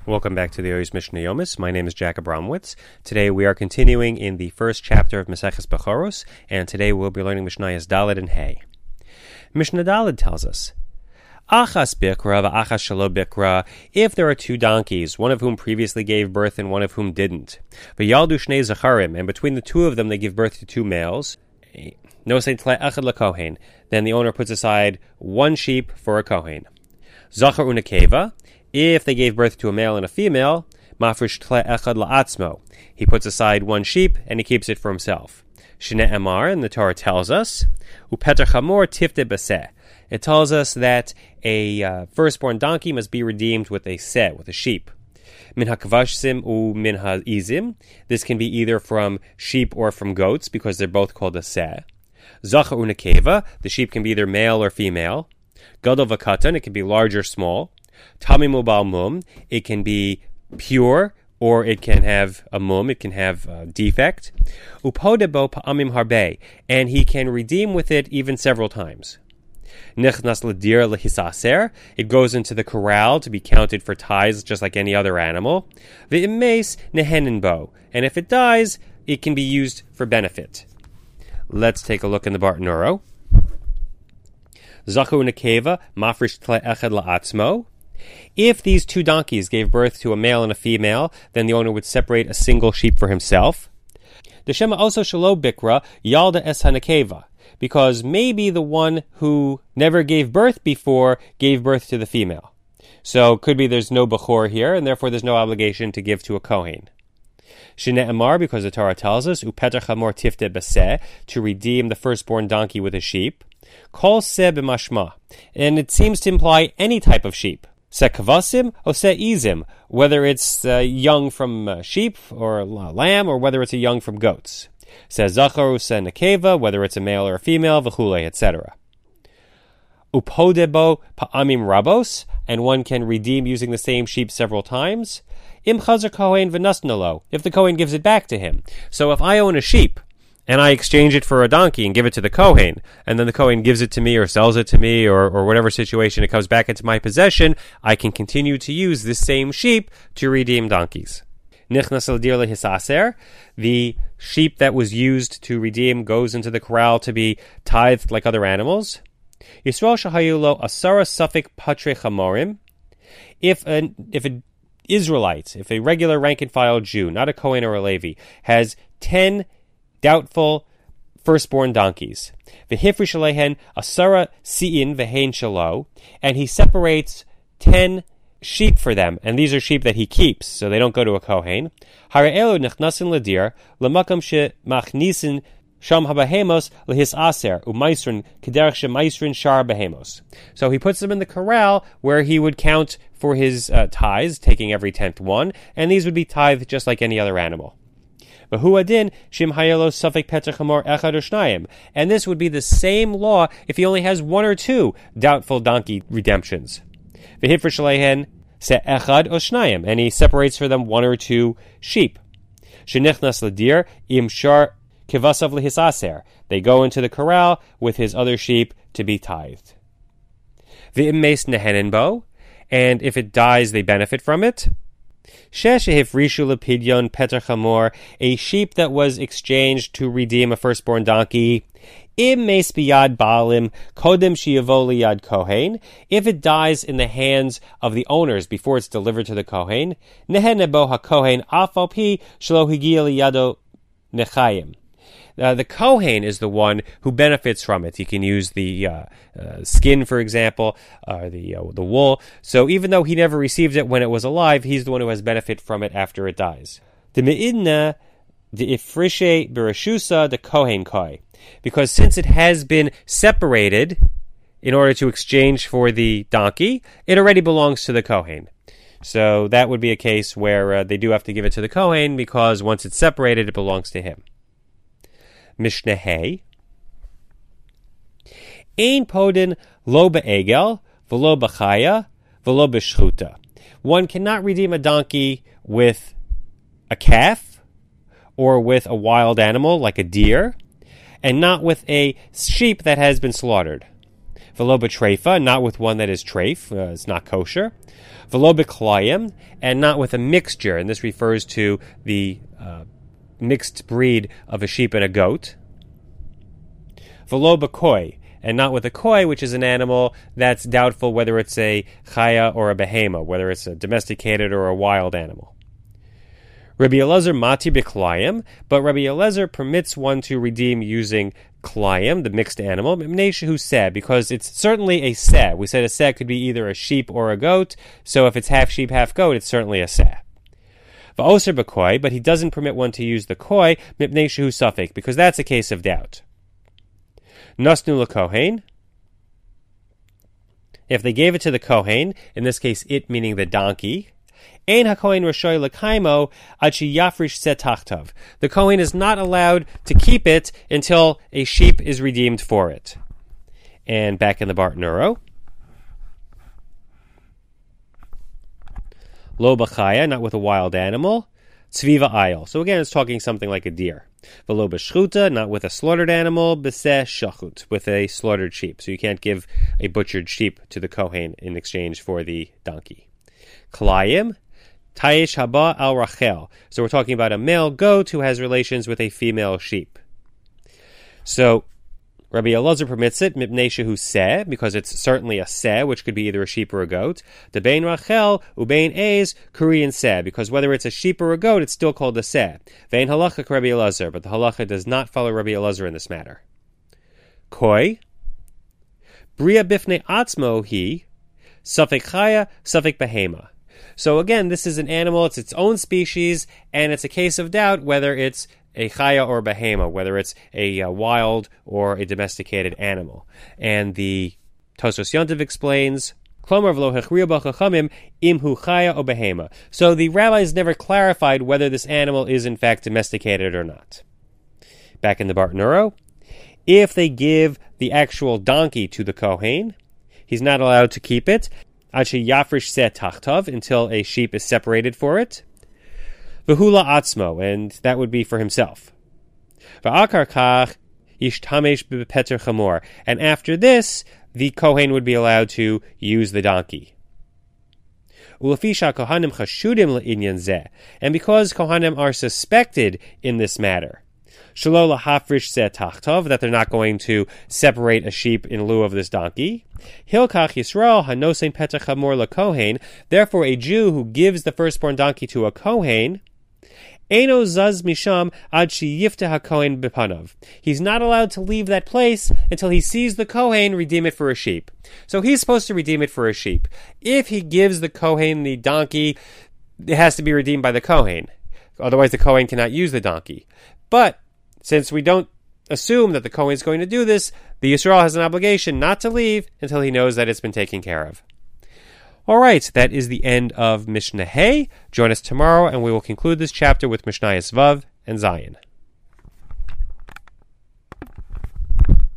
Welcome back to the Oyus Mishnah Yomis. My name is Jack Abramowitz. Today we are continuing in the first chapter of Maseches Bechoros, and today we'll be learning Mishnayos Daled and Hey. Mishnah Daled tells us, Achas bikra v'achas shelo bikra, if there are two donkeys, one of whom previously gave birth and one of whom didn't. V'yaldu shnei zacharim, and between the two of them they give birth to two males. Nosei tle echad lekohen, then the owner puts aside one sheep for a kohen. Zachar unakeva, if they gave birth to a male and a female, mafresh tle echad la'atzmo, he puts aside one sheep and he keeps it for himself. Shne Emar, and the Torah tells us, upeter chamor tifte baseh. It tells us that a firstborn donkey must be redeemed with a seh, with a sheep. Min hakvashsim u min ha'izim. This can be either from sheep or from goats, because they're both called a seh. Zachar unakeva, the sheep can be either male or female. Gadol v'katan, it can be large or small. Tamim ubal mum, it can be pure, or it can have a mum, it can have a defect. Upodebo pa'amim harbe, and he can redeem with it even several times. Nichnas ledir lehisaser, it goes into the corral to be counted for tithes just like any other animal. V'immeis nehenenbo, and if it dies, it can be used for benefit. Let's take a look in the Bartanuro. Zachu nekeva mafresh tle echad la'atzmo. If these two donkeys gave birth to a male and a female, then the owner would separate a single sheep for himself. The Shema also shelo bikra yalda es hanekeva, because maybe the one who never gave birth before gave birth to the female. So it could be there's no bechor here, and therefore there's no obligation to give to a kohen. Shne Emar, because the Torah tells us, upeter chamor tifte baseh, to redeem the firstborn donkey with a sheep. Kol seh b'mashma, and it seems to imply any type of sheep. Se kavasim or se izim, whether it's young from sheep or lamb, or whether it's a young from goats. Se zachar se nekeva, whether it's a male or a female, v'chule, etc. Upodebo pa'amim rabos, and one can redeem using the same sheep several times. Im chazer kohen v'nasnalo, if the kohen gives it back to him. So if I own a sheep, and I exchange it for a donkey and give it to the kohen, and then the kohen gives it to me or sells it to me, or whatever situation, it comes back into my possession, I can continue to use this same sheep to redeem donkeys. Nichnas l'dir lehisaser, the sheep that was used to redeem goes into the corral to be tithed like other animals. Yisrael shahayulo asara safik patre chamorim, if an Israelite, if a regular rank and file Jew, not a kohen or a Levi, has 10 doubtful firstborn donkeys, v'hifrish alehen asara siin v'hein shalo, and he separates 10 sheep for them, and these are sheep that he keeps, so they don't go to a kohen. Hara'elu nechnasin ledir lemakam shemachnisin sham habahemos lehis aser u'maisrin kederach shemaisrin shar bahemos. So he puts them in the corral where he would count for his tithes, taking every 10th one, and these would be tithed just like any other animal. And this would be the same law if he only has one or two doubtful donkey redemptions. And he separates for them one or two sheep. They go into the corral with his other sheep to be tithed. And if it dies, they benefit from it. A sheep that was exchanged to redeem a firstborn donkey, if it dies in the hands of the owners before it's delivered to the kohen, the kohen is the one who benefits from it. He can use the skin, for example, the wool. So even though he never received it when it was alive, he's the one who has benefit from it after it dies. The me'idna, the ifrishe berashusa, the kohen koi, because since it has been separated in order to exchange for the donkey, it already belongs to the kohen. So that would be a case where they do have to give it to the kohen, because once it's separated, it belongs to him. Mishnah Hey. Ein podin lo be'egel, v'lo b'chaya, v'lo b'shchuta. One cannot redeem a donkey with a calf, or with a wild animal like a deer, and not with a sheep that has been slaughtered. V'lo b'treifa, not with one that is treif, it's not kosher. V'lo b'klayim, and not with a mixture, and this refers to the mixed breed of a sheep and a goat. V'lo b'koi, and not with a koi, which is an animal that's doubtful whether it's a chaya or a behema, whether it's a domesticated or a wild animal. Rabbi Elazar mati b'klayim, but Rabbi Elazar permits one to redeem using klayim, the mixed animal, because it's certainly a seh. We said a seh could be either a sheep or a goat, so if it's half sheep, half goat, it's certainly a seh. V'oser b'koi, but he doesn't permit one to use the koi, mipnei shehu safek, because that's a case of doubt. Nasnu l'kohen, if they gave it to the kohen, in this case it meaning the donkey, ein hakohen rashoy l'kaimo ad sheyafrish seh tachtav. The kohen is not allowed to keep it until a sheep is redeemed for it. And back in the Barton Uro, lo b'chaya, not with a wild animal, tzviva ayil. So again, it's talking something like a deer. V'lo b'shchuta, not with a slaughtered animal, b'seh shachut, with a slaughtered sheep. So you can't give a butchered sheep to the kohen in exchange for the donkey. Klayim, ta'ish haba al rachel. So we're talking about a male goat who has relations with a female sheep. So Rabbi Elazar permits it, mipnei shehu seh, because it's certainly a seh, which could be either a sheep or a goat. Debein rachel ubein ez kurian seh, because whether it's a sheep or a goat, it's still called a seh. Vein halacha Rabbi Elazar, but the halacha does not follow Rabbi Elazar in this matter. Koi, bria bifnei atzmo hi, safek chaya, safek behema. So again, this is an animal, it's its own species, and it's a case of doubt whether it's a chaya or a behema, whether it's a wild or a domesticated animal. And the Tosfos Yontiv explains, Klomar v'lo hechriu b'chachamim imhu chaya o behema. So the rabbis never clarified whether this animal is in fact domesticated or not. Back in the Barton Uro, if they give the actual donkey to the kohen, he's not allowed to keep it ad sheyafrish seh tachtav, until a sheep is separated for it. V'hula atzmo, and that would be for himself. V'akar kach yishtamesh b'peter chamor, and after this, the kohen would be allowed to use the donkey. Ulafisha kohanim chashudim le'inyan zeh, and because kohanim are suspected in this matter, shelo lahafrish seh tachtav, that they're not going to separate a sheep in lieu of this donkey. Hilkach Yisrael hanosein peter chamor lekohen, therefore a Jew who gives the firstborn donkey to a kohen, Eino zaz misham ad sheyifta hakohen b'panav. He's not allowed to leave that place until he sees the kohen redeem it for a sheep. So he's supposed to redeem it for a sheep. If he gives the kohen the donkey, it has to be redeemed by the kohen. Otherwise the kohen cannot use the donkey. But since we don't assume that the kohen is going to do this, the Yisrael has an obligation not to leave until he knows that it's been taken care of. All right, that is the end of Mishnah Hey. Join us tomorrow, and we will conclude this chapter with Mishnayos Vav and Zayin.